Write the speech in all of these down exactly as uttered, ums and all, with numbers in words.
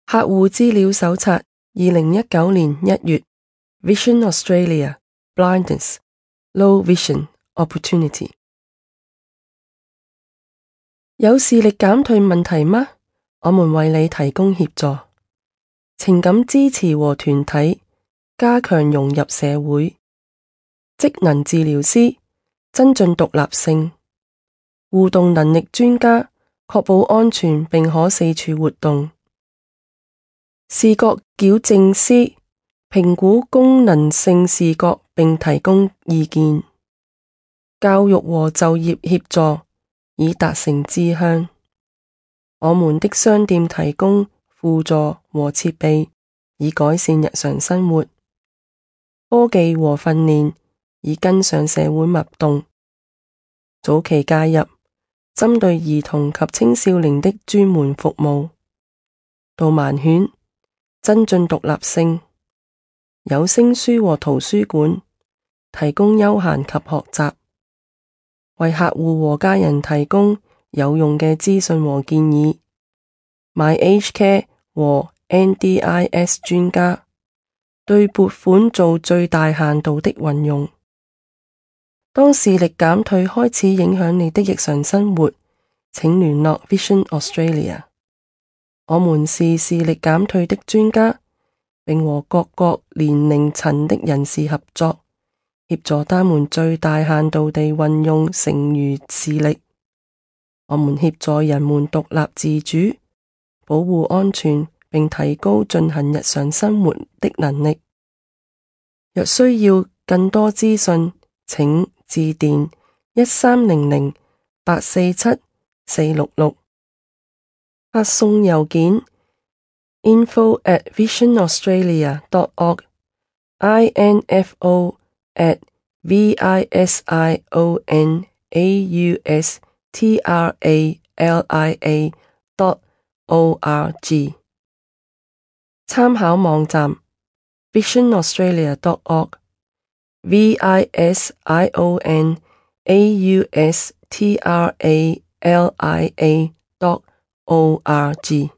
客戶資料手冊二零一九年一月 Vision Australia Blindness Low Vision Opportunity。 有視力減退問題嗎？我們為你提供協助，情感支持和團體，加強融入社會，職能治療師，增進獨立性，互動能力專家，確保安全並可四處活動，視覺矯正師，評估功能性視覺並提供意見，教育和就業協助，以達成志向。我們的商店提供輔助和設備，以改善日常生活，科技和訓練，以跟上社會脈動，早期介入，針對兒童及青少年的專門服務，導盲犬，增進獨立性，有聲書和圖書館，提供休閒及學習，為客戶和家人提供有用嘅資訊和建議。My Aged Care 和 N D I S 專家對撥款做最大限度的運用。當視力減退開始影響你的日常生活，請聯絡 Vision Australia。我們是視力減退的專家，並和各個年齡層的人士合作，協助他們最大限度地運用剩餘視力。我們協助人們獨立自主，保護安全，並提高進行日常生活的能力。若需要更多資訊，請致電一三零零八四七四六六，發送郵件 info at visionaustralia dot org info at visionaustralia dot org。 參考網站 visionaustralia dot org visionaustralia dot org。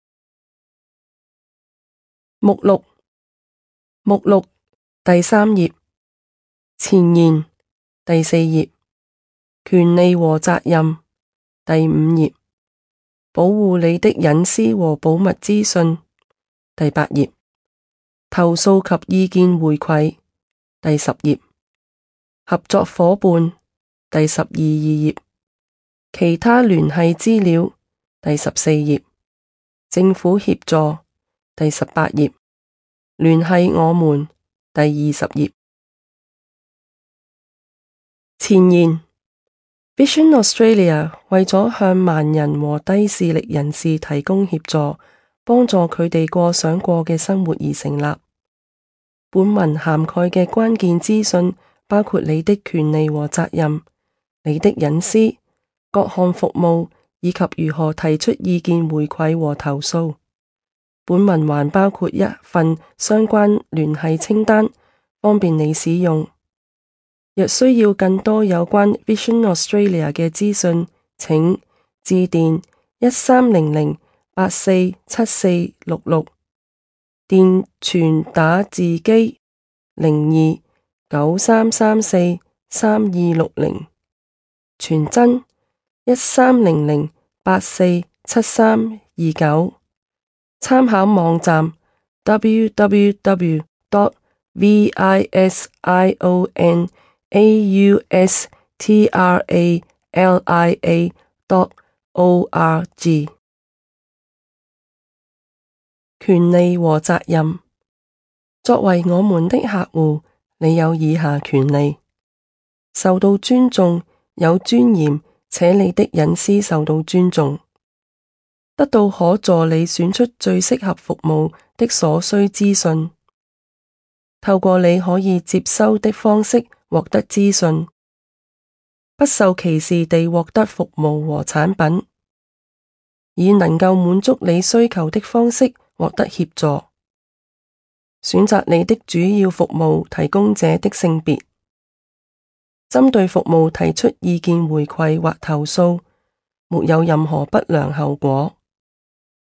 目錄目錄第三頁，前言第四頁，權利和責任第五頁，保護你的隱私和保密資訊第八頁，投訴及意見回饋第十頁，合作夥伴第十二頁，其他聯繫資料第十四頁，政府協助第十八頁，聯繫我們第二十頁。前言 Vision Australia 為咗向盲人和低視力人士提供協助，幫助佢哋過想過嘅生活而成立。本文涵蓋嘅關鍵資訊包括你的權利和責任、你的隱私、各項服務以及如何提出意見回饋和投訴。本文還包括一份相關聯繫清單，方便你使用。若需要更多有關 Vision Australia 嘅資訊，請致電一三零零八四七四六六，電傳打字機零二九三三四三二六零，傳真一三零零八四七三二九。參考網站 w w w dot visionaustralia dot org。 權利和責任。作為我們的客戶，你有以下權利：受到尊重，有尊嚴，且你的隱私受到尊重，得到可助你選出最適合服務的所需資訊，透過你可以接收的方式獲得資訊，不受歧視地獲得服務和產品，以能夠滿足你需求的方式獲得協助，選擇你的主要服務提供者的性別，針對服務提出意見回饋或投訴，沒有任何不良後果。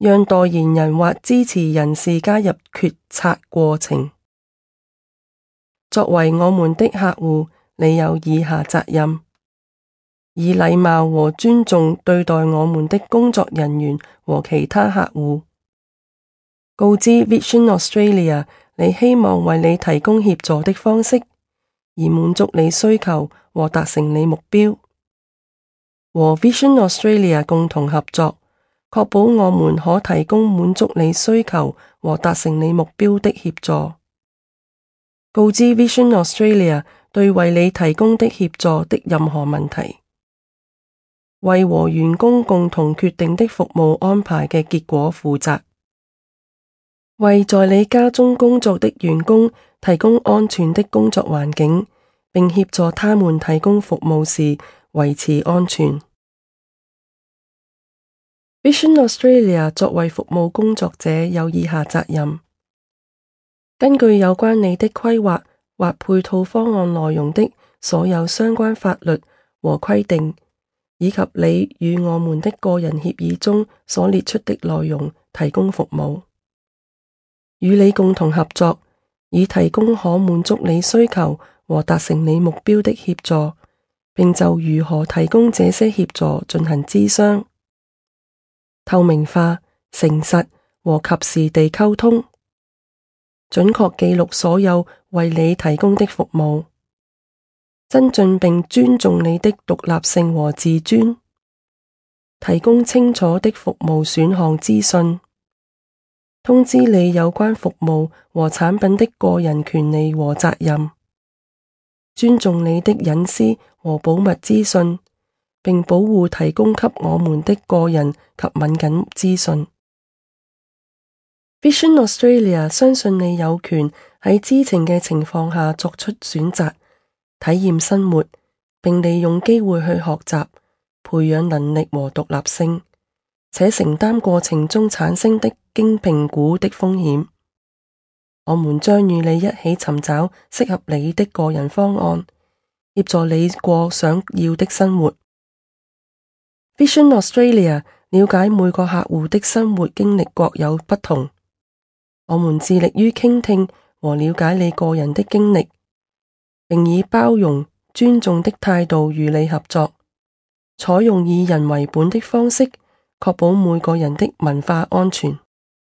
讓代言人或支持人士加入決策過程。作為我們的客戶，你有以下責任：以禮貌和尊重對待我們的工作人員和其他客戶。告知 Vision Australia 你希望為你提供協助的方式，以滿足你需求和達成你目標。和 Vision Australia 共同合作，確保我們可提供滿足你需求和達成你目標的協助。告知 Vision Australia 對為你提供的協助的任何問題，為和員工共同決定的服務安排嘅結果負責，為在你家中工作的員工提供安全的工作環境，並協助他們提供服務時維持安全。Vision Australia 作為服務工作者有以下責任：根據有關你的規劃或配套方案內容的所有相關法律和規定，以及你與我們的個人協議中所列出的內容提供服務，與你共同合作，以提供可滿足你需求和達成你目標的協助，並就如何提供這些協助進行諮商。透明化、誠實和及時地溝通，準確記錄所有為你提供的服務，增進並尊重你的獨立性和自尊，提供清楚的服務選項資訊，通知你有關服務和產品的個人權利和責任，尊重你的隱私和保密資訊，並保護提供給我們的個人及敏感資訊。Vision Australia 相信你有權喺知情嘅情況下作出選擇，體驗生活，並利用機會去學習，培養能力和獨立性，且承擔過程中產生的經評估的風險。我們將與你一起尋找適合你的個人方案，協助你過想要的生活。Vision Australia 了解每個客戶的生活經歷各有不同，我們致力於傾聽和了解你個人的經歷，並以包容、尊重的態度與你合作，採用以人為本的方式，確保每個人的文化安全，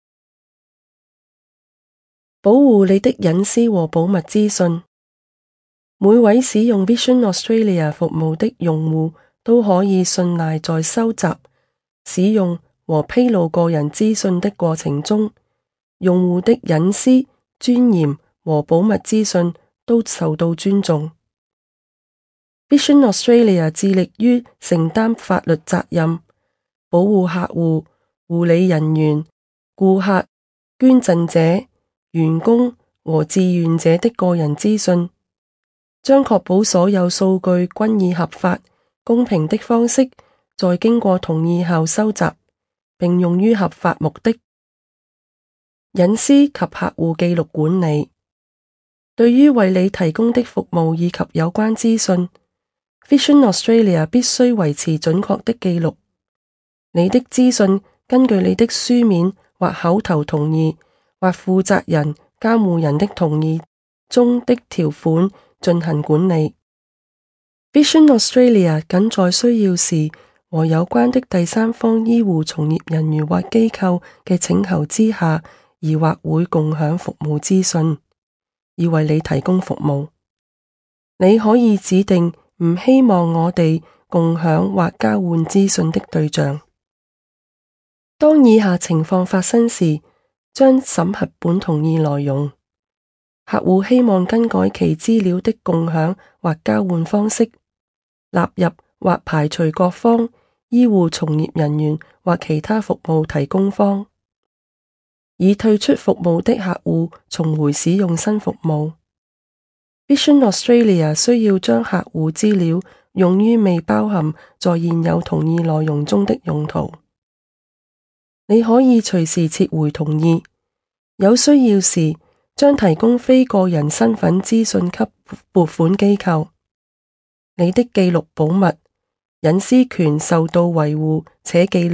保護你的隱私和保密資訊。每位使用 Vision Australia 服務的用戶都可以信賴在收集、使用和披露個人資訊的過程中，用戶的隱私、尊嚴和保密資訊都受到尊重。Vision Australia 致力於承擔法律責任，保護客戶、護理人員、顧客、捐贈者、員工和志願者的個人資訊，將確保所有數據均以合法、公平的方式，在經過同意後收集，並用於合法目的。隱私及客戶記錄管理，對於為你提供的服務以及有關資訊， Vision Australia 必須維持準確的記錄。你的資訊根據你的書面或口頭同意，或負責人、監護人的同意中的條款進行管理。Vision Australia 僅在需要時和有關的第三方醫護從業人員或機構嘅請求之下，而或會共享服務資訊，以為你提供服務。你可以指定唔希望我哋共享或交換資訊的對象。當以下情況發生時，將審核本同意內容。客戶希望更改其資料的共享或交換方式，納入或排除各方、醫護從業人員或其他服務提供方。已退出服務的客戶重回使用新服務。Vision Australia 需要將客戶資料用於未包含在現有同意內容中的用途。你可以隨時撤回同意，有需要時將提供非個人身份資訊給撥款機構。你的記錄保密，隱私權受到維護且記錄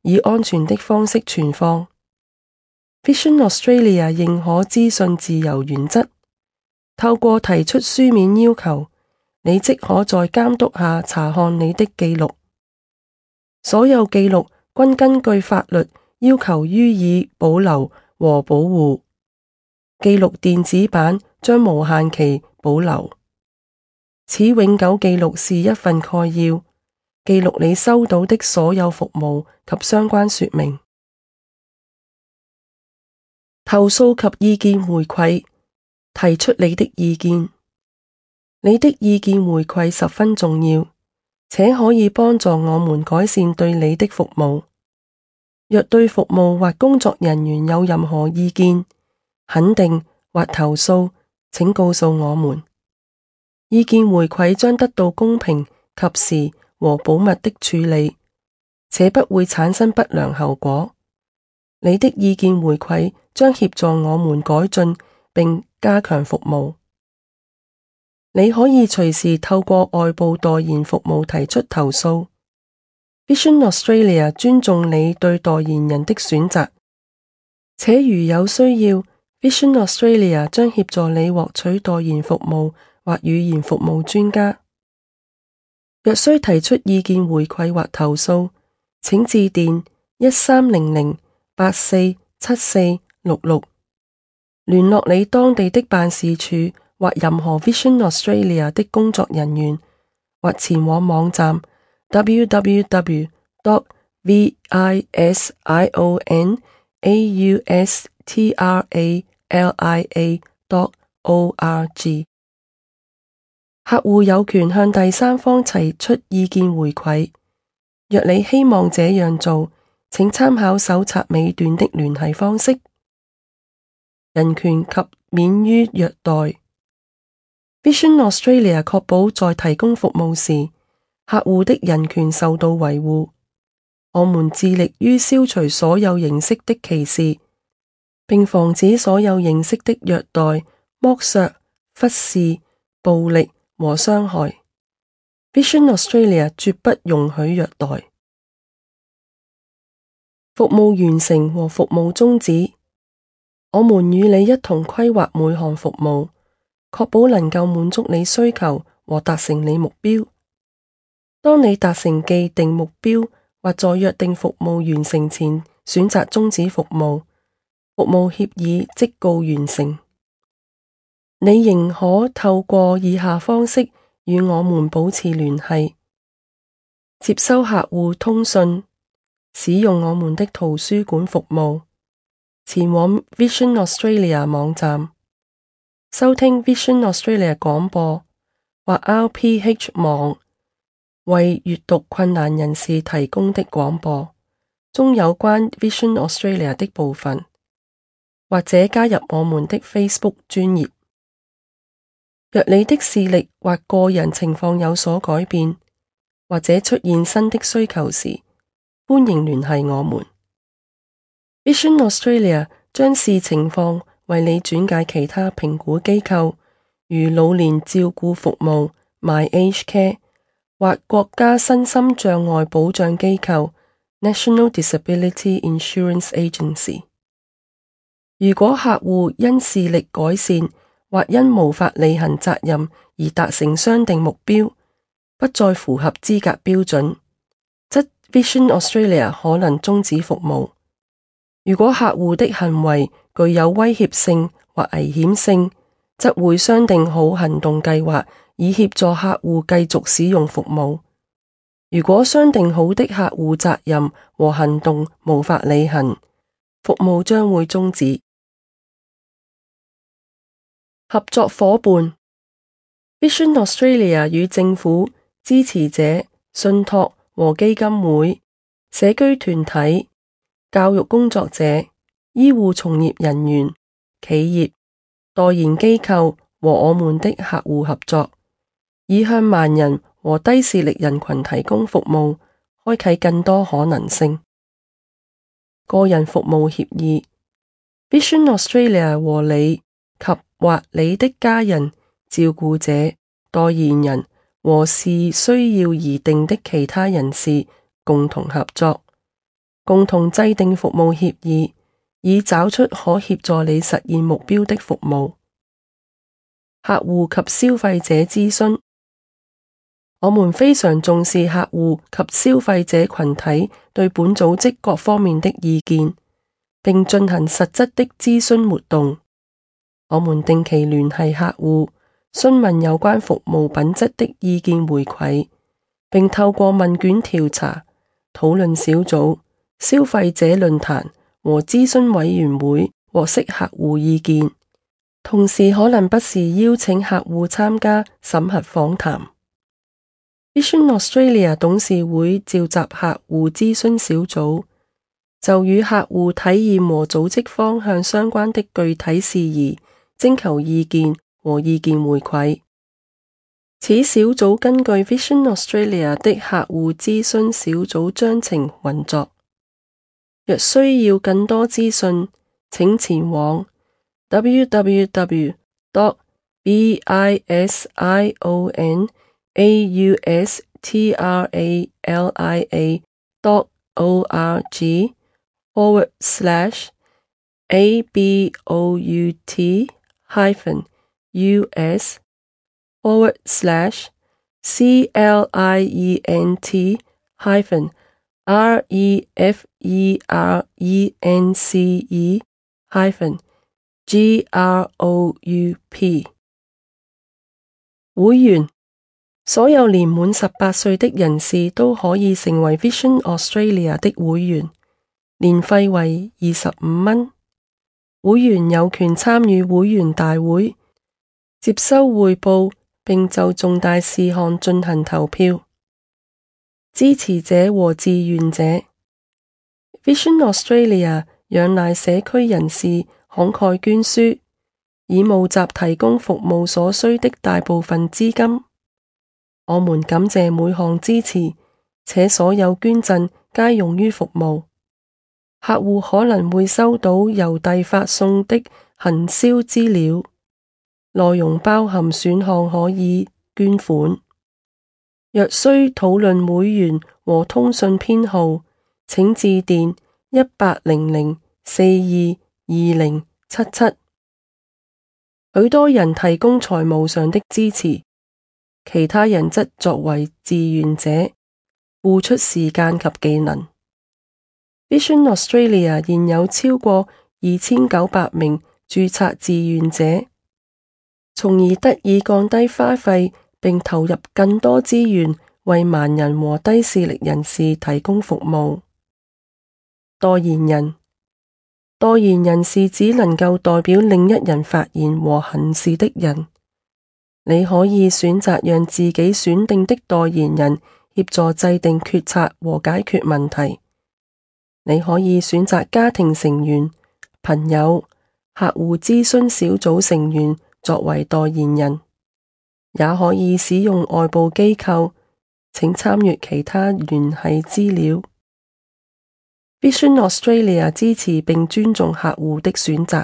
以安全的方式存放。Vision Australia 認可資訊自由原則，透過提出書面要求，你即可在監督下查看你的記錄。所有記錄均根據法律要求予以保留和保護。記錄電子版將無限期保留。此永久記錄是一份概要，記錄你收到的所有服務及相關說明。投訴及意見回饋，提出你的意見。你的意見回饋十分重要，且可以幫助我們改善對你的服務。若對服務或工作人員有任何意見、肯定或投訴，請告訴我們。意見回饋將得到公平、及時和保密的處理，且不會產生不良後果。你的意見回饋將協助我們改進並加強服務。你可以隨時透過外部代言服務提出投訴。Vision Australia 尊重你對代言人的選擇，且如有需要，Vision Australia 將協助你獲取代言服務或語言服務專家。若需提出意見回饋或投訴，請致電一三零零八四七四六六，聯絡你當地的辦事處或任何 Vision Australia 的工作人員，或前往網站 w w w dot vision australia dot org。客戶有權向第三方提出意見回饋。若你希望這樣做，請參考手冊尾段的聯繫方式。人權及免於虐待。Vision Australia 確保在提供服務時，客戶的人權受到維護。我們致力於消除所有形式的歧視，並防止所有形式的虐待、剝削、忽視、暴力和傷害。Vision Australia 絕不容許虐待。服務完成和服務終止，我們與你一同規劃每項服務，確保能夠滿足你需求和達成你目標。當你達成既定目標或在約定服務完成前選擇終止服務，服務協議即告完成。你仍可透過以下方式與我們保持聯繫：接收客戶通訊，使用我們的圖書館服務，前往 Vision Australia 網站，收聽 Vision Australia 廣播或 R P H 網為閱讀困難人士提供的廣播中有關 Vision Australia 的部分，或者加入我們的 Facebook 專頁。若你的視力或個人情況有所改變，或者出現新的需求時，歡迎聯繫我們。Vision Australia 將視情況為你轉介其他評估機構，如老年照顧服務 My Aged Care 或國家身心障礙保障機構 National Disability Insurance Agency。如果客戶因視力改善或因無法履行責任而達成商定目標，不再符合資格標準，則 Vision Australia 可能終止服務。如果客戶的行為具有威脅性或危險性，則會商定好行動計劃以協助客戶繼續使用服務。如果商定好的客戶責任和行動無法履行，服務將會終止。合作夥伴 Vision Australia 與政府、支持者、信託和基金會、社區團體、教育工作者、醫護從業人員、企業、代言機構和我們的客戶合作，以向盲人和低視力人群提供服務，開啟更多可能性。個人服務協議 Vision Australia 和你及或你的家人、照顧者、代言人和是需要擬定的其他人士共同合作， 共同制定服務協議，以找出可協助你實現目標的服務。客戶及消費者諮詢，我們非常重視客戶及消費者群體對本組織各方面的意見，並進行實質的諮詢活動。我們定期聯繫客戶，詢問有關服務品質的意見回饋，並透過問卷調查、討論小組、消費者論壇和諮詢委員會獲悉客戶意見，同時可能不時邀請客戶參加審核訪談。Vision Australia 董事會召集客戶諮詢小組，就與客戶體驗和組織方向相關的具體事宜徵求意見和意見回饋。此小組根據 Vision Australia 的客戶諮詢小組章程運作。若需要更多資訊，請前往 w w w dot vision australia dot org forward slash about hyphen us forward slash client hyphen reference hyphen group。會員，所有年滿十八歲的人士都可以成為 Vision Australia 的會員，年費為二十五蚊。會員有權參與會員大會，接收匯報，並就重大事項進行投票。支持者和志願者 Vision Australia 仰賴社區人士慷慨捐輸，以募集提供服務所需的大部分資金。我們感謝每項支持，且所有捐贈皆用於服務。客戶可能會收到郵遞發送的行銷資料，內容包含選項可以捐款。若需討論會員和通訊編號，請致電一八零零四二二零七七。許多人提供財務上的支持，其他人則作為志願者，付出時間及技能。Vision Australia 現有超過二千九百名註冊志願者，從而得以降低花費並投入更多資源為盲人和低視力人士提供服務。代言人，代言人是只能夠代表另一人發言和行事的人。你可以選擇讓自己選定的代言人協助制定決策和解決問題。你可以選擇家庭成員、朋友、客戶諮詢小組成員作為代言人，也可以使用外部機構。請參閱其他聯繫資料。Vision Australia 支持並尊重客戶的選擇。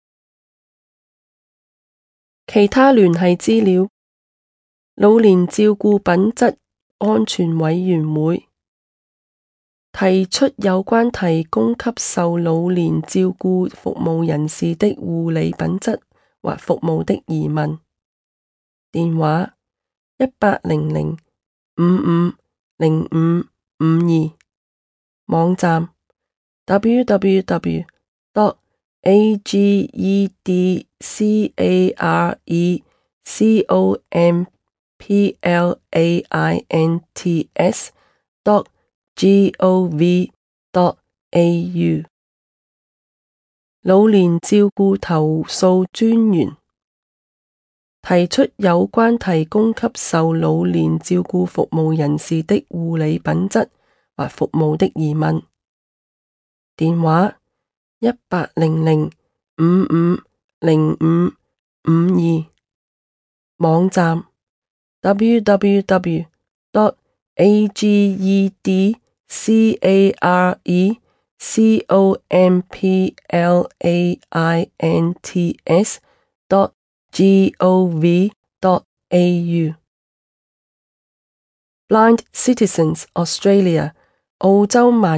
其他聯繫資料：老年照顧品質安全委員會提出有關提供給受老年照顧服務人士的護理品質或服務的疑問。電話一八零零五五零五五二。網站 w w w dot a g e d c a r e c o m p l a i n t s dot g o v dot a u。 老年照顧投訴專員提出有關提供給受老年照顧服務人士的護理品質或服務的疑問。電話一八零零五五零五五二。網站 w w w dot a g e d c a r e c o m p l a i n t s dot g o v dot a u。 Blind Citizens Australia 澳洲盲人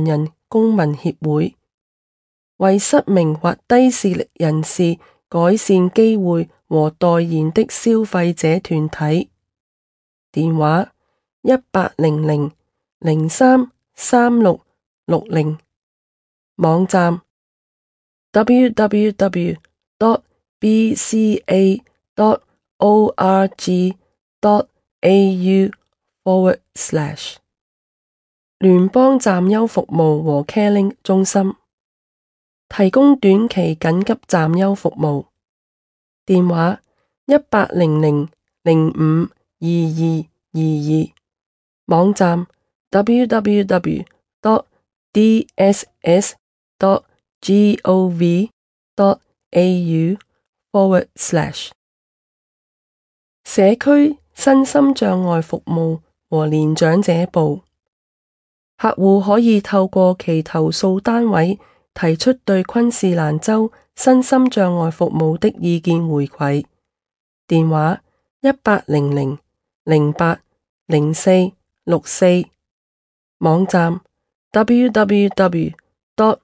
公民協會，為失明或低視力人士改善機會和代言的消費者團體。電話一八零零零三三六六零，網站 w w w dot b c a dot org dot a u forward slash 聯邦暫休服務和 Caring 中心，提供短期緊急暫休服務。電話一八零零零五二二二二，網站 w w w dot d s s dot gov dot a u forward slash 社區身心障礙服務和年長者部，客戶可以透過其投訴單位提出對昆士蘭州身心障礙服務的意見回饋。電話一八零零零八零四六四，網站 w w w dot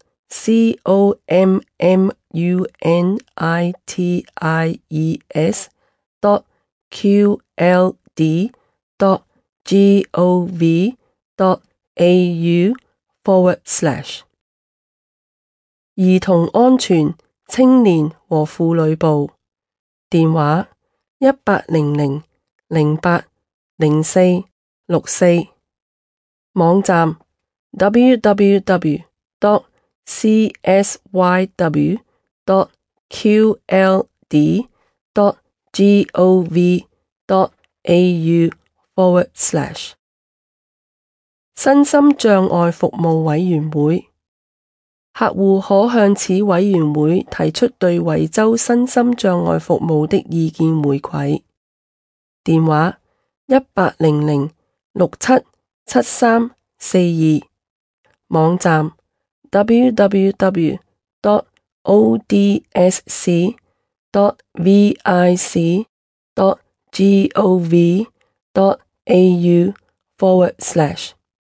communities dot q l d dot gov dot a u forward slash 兒童安全、青年和婦女部，電話一八零零零八零四六四，網站 w w w dot c s y w dot q l d dot gov dot a u forward slash 身心障礙服務委員會，客戶可向此委員會提出對維州身心障礙服務的意見回饋。電話一八零零六七七三四二，網站 w w w dot o d s c dot vic dot gov dot a u forward slash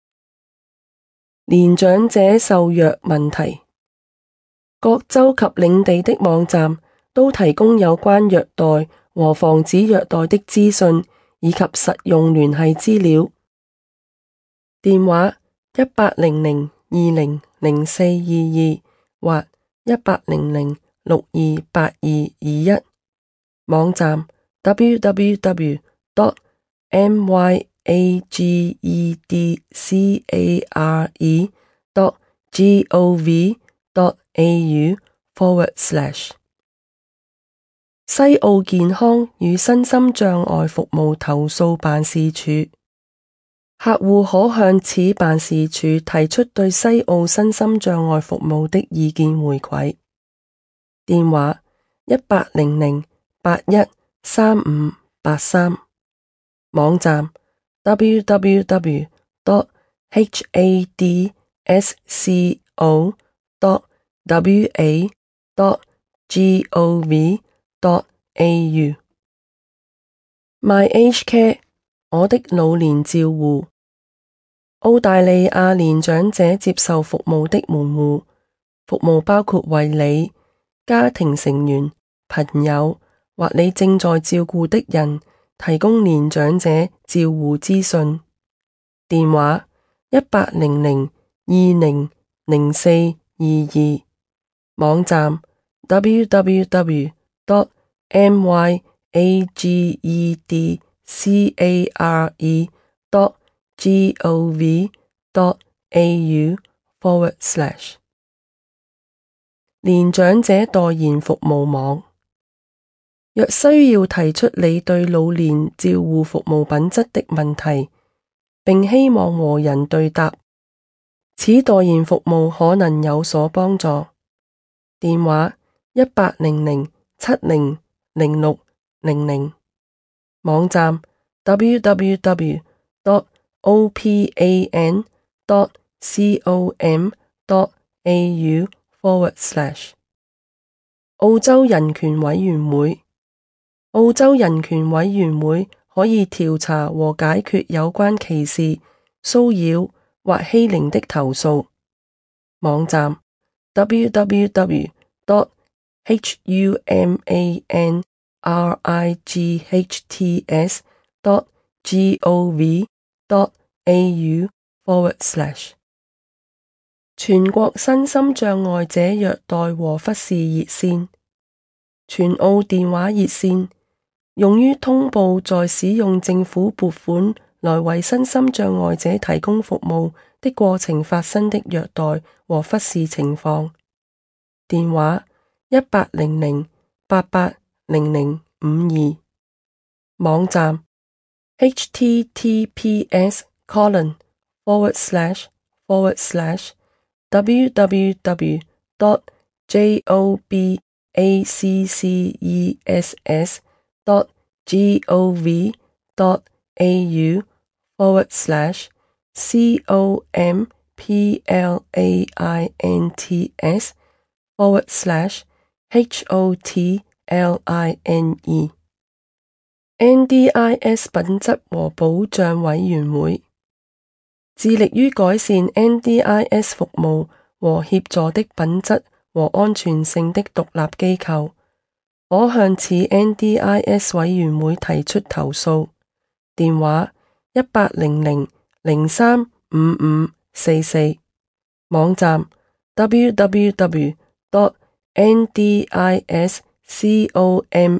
年長者受虐問題，各州及領地的網站都提供有關虐待和防止虐待的資訊以及實用聯繫資料。電話一八零零二零零四二二或一八零零六二八二二一，網站 w w w dot m y a g e d c a r e dot gov dot a u forward slash 西澳健康與身心障礙服務投訴辦事處，客戶可向此辦事處提出對西澳身心障礙服務的意見回饋。電話一八零零八一三五八三，網站 w w w dot h a d s c o dot w a dot gov dot a u My Aged Care 我的老年照護，澳大利亞年長者接受服務的門戶，服務包括為你、家庭成員、朋友或你正在照顧的人提供年長者照護資訊。電話一八零零二零零四二二，網站 w w w dot m y a g e d c a r e dot gov dot a u forward slash 年長者代言服務網。若需要提出你對老年照護服務品質的問題，並希望和人對答，此代言服務可能有所幫助。電話一八零零七零零六零零，網站 w w w dot o p a n dot com dot a u forward slash 澳洲人權委員會，澳洲人權委員會可以調查和解決有關歧視、騷擾或欺凌的投訴。 網站 w w w dot humanrights dot gov dot au forward slash 全國身心障礙者虐待和忽視熱線，全澳電話熱線，用於通報在使用政府撥款來為身心障礙者提供服務的過程發生的虐待和忽視情況。電話一八零零八八零零五二，網站 h t t p s colon forward slash forward slash w w w dot job access dot gov dot au forward slash complaints forward slash hotline N D I S 品質和保障委員會致力於改善 N D I S 服務和協助的品質和安全性的獨立機構，可向此 N D I S 委員會提出投訴。電話一八零零零三五五四四，網站 w w w dot n d i s commission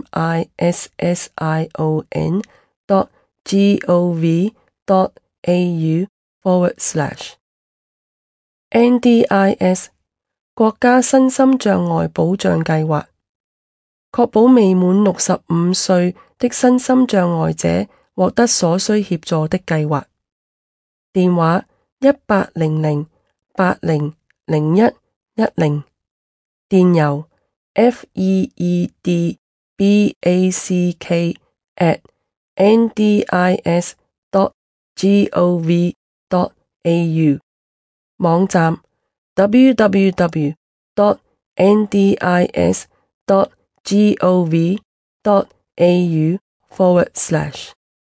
dot gov dot au forward slash N D I S 國家身心障礙保障計劃，確保未滿六十五歲的身心障礙者獲得所需協助的計劃。電話一八零零八零零一一零，電郵 fedback at n d i s dot gov dot au， 網站 w w w dot n d i s dot gov dot au forward slash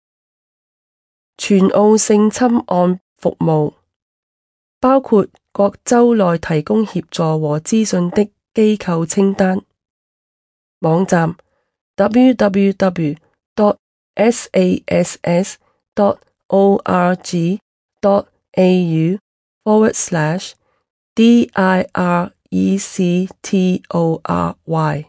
全澳性侵案服務，包括各州內提供協助和資訊的機構清單。網站 w w w dot s a s s dot org dot a u forward slash d i r e c t o r y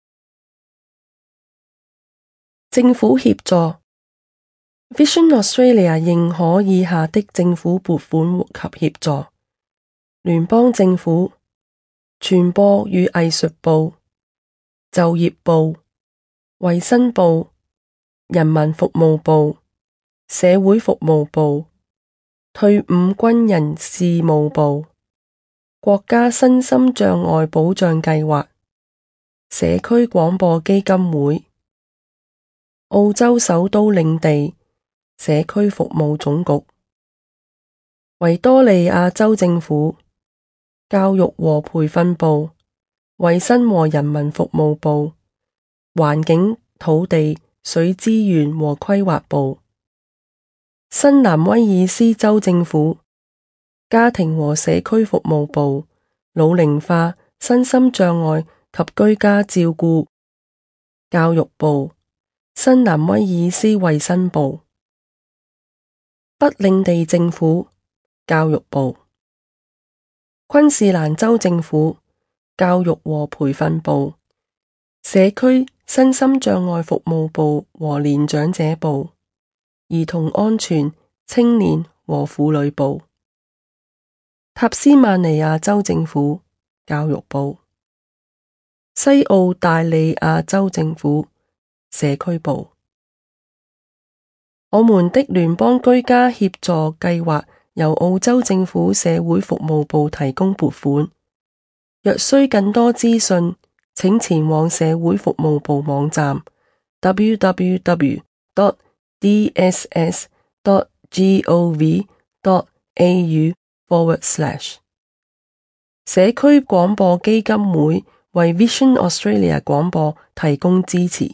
政府協助 Vision Australia 認可以下的政府撥款及協助：聯邦政府、傳播與藝術部、就業部、衛生部、人民服務部、社會服務部、退伍軍人事務部、國家身心障礙保障計劃、社區廣播基金會、澳洲首都領地社區服務總局、維多利亞州政府、教育和培訓部、衛生和人民服務部、環境、土地、水資源和規劃部、新南威爾斯州政府、家庭和社區服務部、老齡化、身心障礙及居家照顧、教育部、新南威爾斯衛生部、北領地政府、教育部、昆士蘭州政府、教育和培訓部、社區身心障礙服務部和年長者部、兒童安全、青年和婦女部、塔斯曼尼亞州政府、教育部、西澳大利亞州政府、社區部。我們的聯邦居家協助計劃由澳洲政府社會服務部提供撥款。若需更多資訊，請前往社會服務部網站 w w w dot d s s dot gov dot a u forward slash 社區廣播基金會為 Vision Australia 廣播提供支持。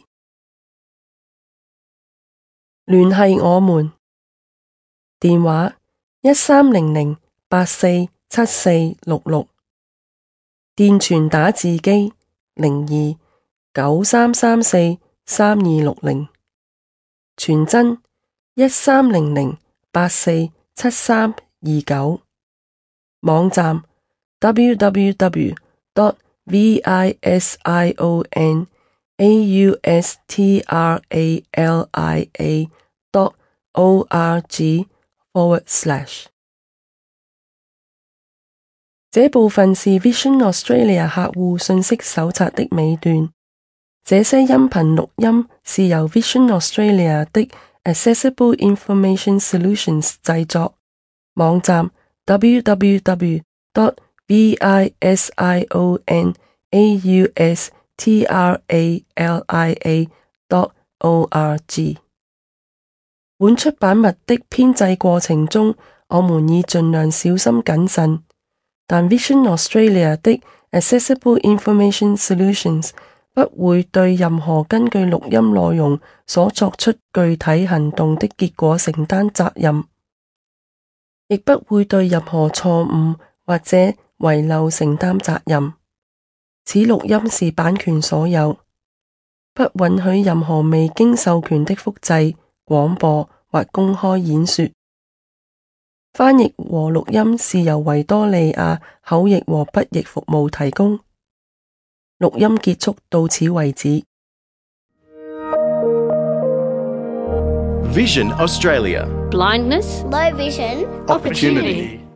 聯繫我們，電話一三零零八四七四六六，電傳打字機零二九三三四三二六零，傳真一三零零八四七三二九，網站 w w w dot visionaustria dot org forward slash。這部分是 Vision Australia 客戶信息手冊的尾段。這些音頻錄音是由 Vision Australia 的 Accessible Information Solutions 製作。網站 w w w dot visionaustria dot org。本出版物的編製過程中，我們已盡量小心謹慎，但 Vision Australia 的 Accessible Information Solutions 不會對任何根據錄音內容所作出具體行動的結果承擔責任，亦不會對任何錯誤或者遺漏承擔責任。此錄音是版權所有，不允許任何未經授權的複製、廣播或公開演說。翻譯和錄音是由維多利亞口譯和筆譯服務提供。錄音結束到此為止。 Vision Australia. Blindness, low vision, Opportunity.